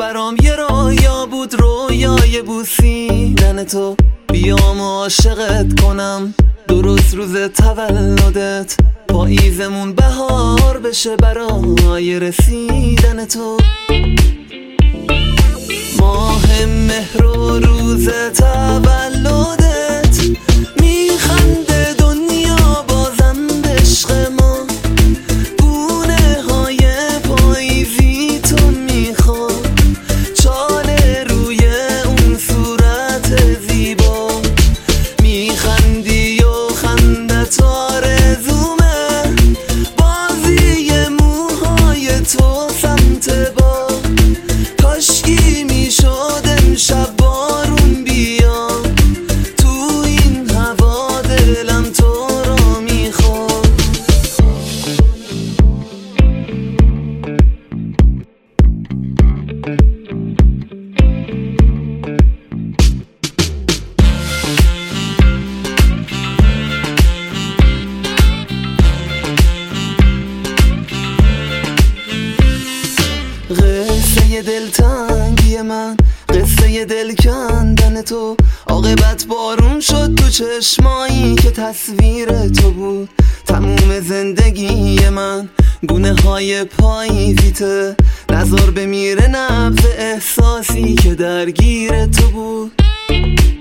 برام یه رویا بود، رویای بوسیدن تو. بیام عاشقت کنم درست روز تولدت، پاییزمون بهار بشه برای رسیدن تو. ماه مهر و روز تولدت، میخنده دنیا بازم به عشق ما. گونه های پاییزی تو میخواد، چاله روی اون صورت زیبا. میخندی و خندت آرزومه، بازی موهای تو سمت با. کاشکی میشد امشب بارون بیا، تو این هوا دلم تو را میخواد. قصه دلتنگی من، قصه دل کندن تو. عاقبت بارون شد تو چشمایی که تصویر تو بود. تموم زندگی من گونه های پاییزیته، نذار بمیره نبض احساسی که درگیر تو بود.